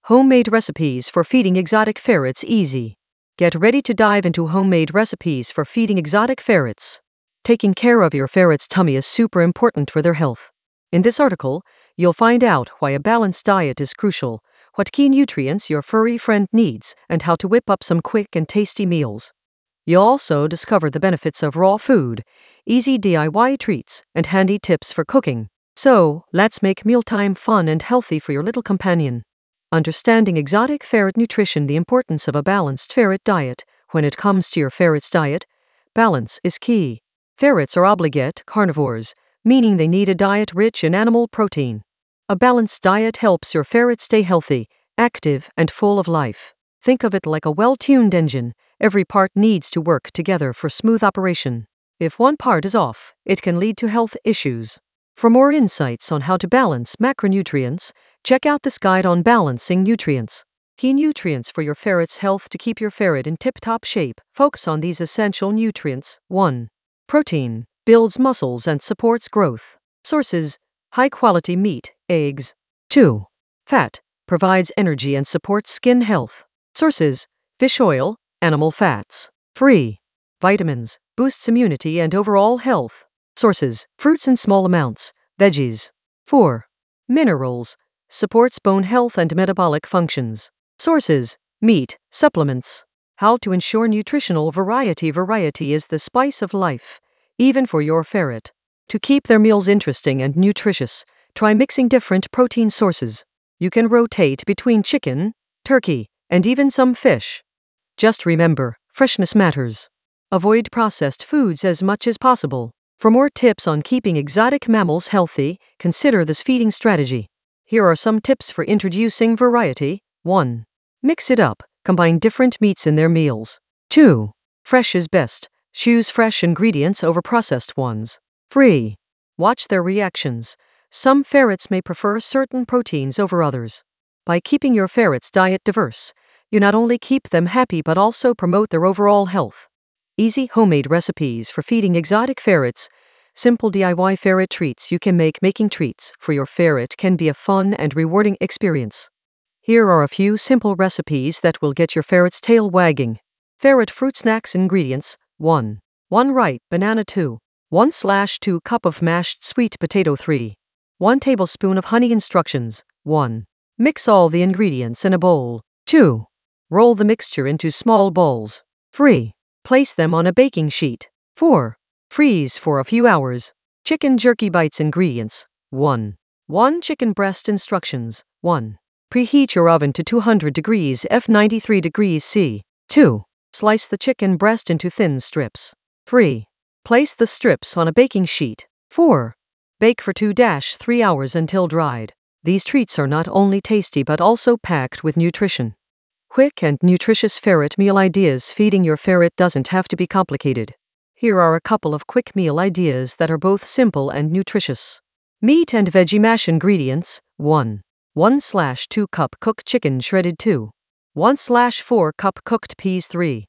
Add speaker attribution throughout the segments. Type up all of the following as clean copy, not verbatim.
Speaker 1: Homemade recipes for feeding exotic ferrets easy. Get ready to dive into homemade recipes for feeding exotic ferrets. Taking care of your ferret's tummy is super important for their health. In this article, you'll find out why a balanced diet is crucial, what key nutrients your furry friend needs, and how to whip up some quick and tasty meals. You'll also discover the benefits of raw food, easy DIY treats, and handy tips for cooking. So, let's make mealtime fun and healthy for your little companion. Understanding exotic ferret nutrition. The importance of a balanced ferret diet. When it comes to your ferret's diet, balance is key. Ferrets are obligate carnivores, meaning they need a diet rich in animal protein. A balanced diet helps your ferret stay healthy, active, and full of life. Think of it like a well-tuned engine. Every part needs to work together for smooth operation. If one part is off, it can lead to health issues. For more insights on how to balance macronutrients, check out this guide on balancing nutrients. Key nutrients for your ferret's health. To keep your ferret in tip-top shape, focus on these essential nutrients. 1. Protein builds muscles and supports growth. Sources: high-quality meat, eggs. 2. Fat provides energy and supports skin health. Sources: fish oil, animal fats. 3. Vitamins boosts immunity and overall health. Sources: fruits in small amounts, veggies. 4. Minerals supports bone health and metabolic functions. Sources: meat, supplements. How to ensure nutritional variety. Variety is the spice of life, even for your ferret. To keep their meals interesting and nutritious, try mixing different protein sources. You can rotate between chicken, turkey, and even some fish. Just remember, freshness matters. Avoid processed foods as much as possible. For more tips on keeping exotic mammals healthy, consider this feeding strategy. Here are some tips for introducing variety. 1. Mix it up. Combine different meats in their meals. 2. Fresh is best. Choose fresh ingredients over processed ones. 3. Watch their reactions. Some ferrets may prefer certain proteins over others. By keeping your ferret's diet diverse, you not only keep them happy but also promote their overall health. Easy homemade recipes for feeding exotic ferrets. Simple DIY ferret treats you can make. Making treats for your ferret can be a fun and rewarding experience. Here are a few simple recipes that will get your ferret's tail wagging. Ferret fruit snacks. Ingredients: 1. 1 ripe banana. 2. 1/2 cup of mashed sweet potato. 3. 1 tablespoon of honey. Instructions: 1. Mix all the ingredients in a bowl. 2. Roll the mixture into small balls. 3. Place them on a baking sheet. 4. Freeze for a few hours. Chicken jerky bites. Ingredients: 1. 1 chicken breast. Instructions: 1. Preheat your oven to 200 degrees F 93 degrees C. 2. Slice the chicken breast into thin strips. 3. Place the strips on a baking sheet. 4. Bake for 2-3 hours until dried. These treats are not only tasty but also packed with nutrition. Quick and nutritious ferret meal ideas. Feeding your ferret doesn't have to be complicated. Here are a couple of quick meal ideas that are both simple and nutritious. Meat and veggie mash. Ingredients: 1. 1/2 cup cooked chicken shredded. 2. 1/4 cup cooked peas. 3.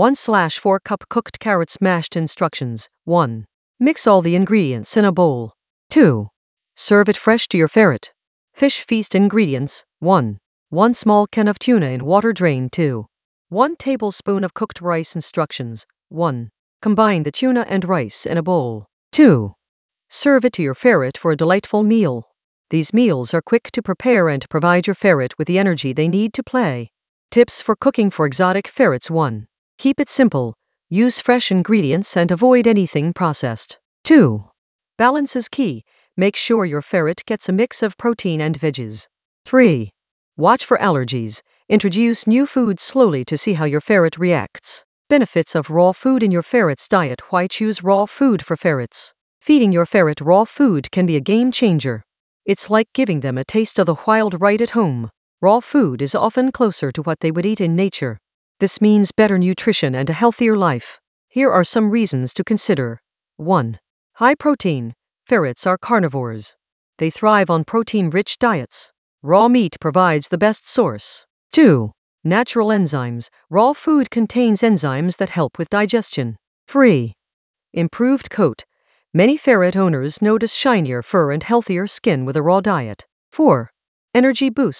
Speaker 1: 1/4 cup cooked carrots mashed. Instructions: 1. Mix all the ingredients in a bowl. 2. Serve it fresh to your ferret. Fish feast. Ingredients: 1. 1 small can of tuna in water drained. 2. 1 tablespoon of cooked rice. Instructions: 1. Combine the tuna and rice in a bowl. 2. Serve it to your ferret for a delightful meal. These meals are quick to prepare and provide your ferret with the energy they need to play. Tips for cooking for exotic ferrets. 1. Keep it simple. Use fresh ingredients and avoid anything processed. 2. Balance is key. Make sure your ferret gets a mix of protein and veggies. 3. Watch for allergies. Introduce new foods slowly to see how your ferret reacts. Benefits of raw food in your ferret's diet. Why choose raw food for ferrets? Feeding your ferret raw food can be a game changer. It's like giving them a taste of the wild right at home. Raw food is often closer to what they would eat in nature. This means better nutrition and a healthier life. Here are some reasons to consider. 1. High protein. Ferrets are carnivores. They thrive on protein-rich diets. Raw meat provides the best source. 2. Natural enzymes. Raw food contains enzymes that help with digestion. 3. Improved coat. Many ferret owners notice shinier fur and healthier skin with a raw diet. 4. Energy boost.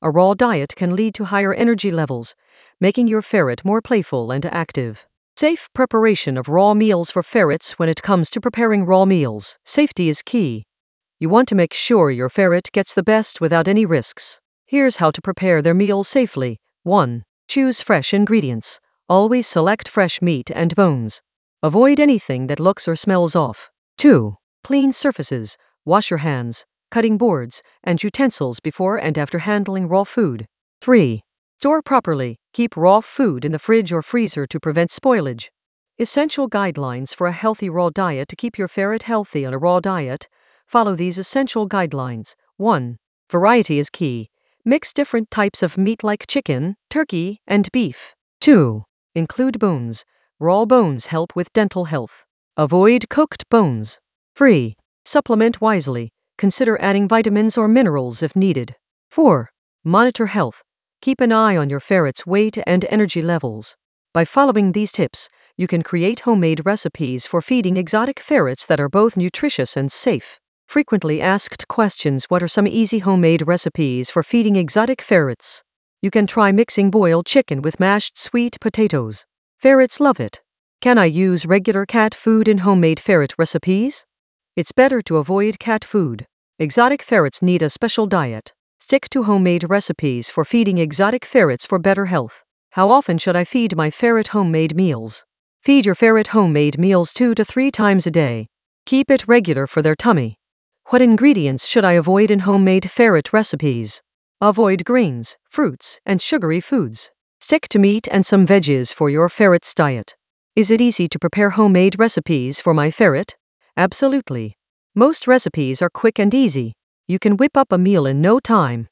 Speaker 1: A raw diet can lead to higher energy levels, making your ferret more playful and active. Safe preparation of raw meals for ferrets. When it comes to preparing raw meals, safety is key. You want to make sure your ferret gets the best without any risks. Here's how to prepare their meals safely. 1. Choose fresh ingredients. Always select fresh meat and bones. Avoid anything that looks or smells off. 2. Clean surfaces. Wash your hands, cutting boards, and utensils before and after handling raw food. 3. Store properly. Keep raw food in the fridge or freezer to prevent spoilage. Essential guidelines for a healthy raw diet. To keep your ferret healthy on a raw diet, follow these essential guidelines. 1. Variety is key. Mix different types of meat like chicken, turkey, and beef. 2. Include bones. Raw bones help with dental health. Avoid cooked bones. 3. Supplement wisely. Consider adding vitamins or minerals if needed. 4. Monitor health. Keep an eye on your ferret's weight and energy levels. By following these tips, you can create homemade recipes for feeding exotic ferrets that are both nutritious and safe. Frequently asked questions: what are some easy homemade recipes for feeding exotic ferrets? You can try mixing boiled chicken with mashed sweet potatoes. Ferrets love it. Can I use regular cat food in homemade ferret recipes? It's better to avoid cat food. Exotic ferrets need a special diet. Stick to homemade recipes for feeding exotic ferrets for better health. How often should I feed my ferret homemade meals? Feed your ferret homemade meals 2 to 3 times a day. Keep it regular for their tummy. What ingredients should I avoid in homemade ferret recipes? Avoid grains, fruits, and sugary foods. Stick to meat and some veggies for your ferret's diet. Is it easy to prepare homemade recipes for my ferret? Absolutely. Most recipes are quick and easy. You can whip up a meal in no time.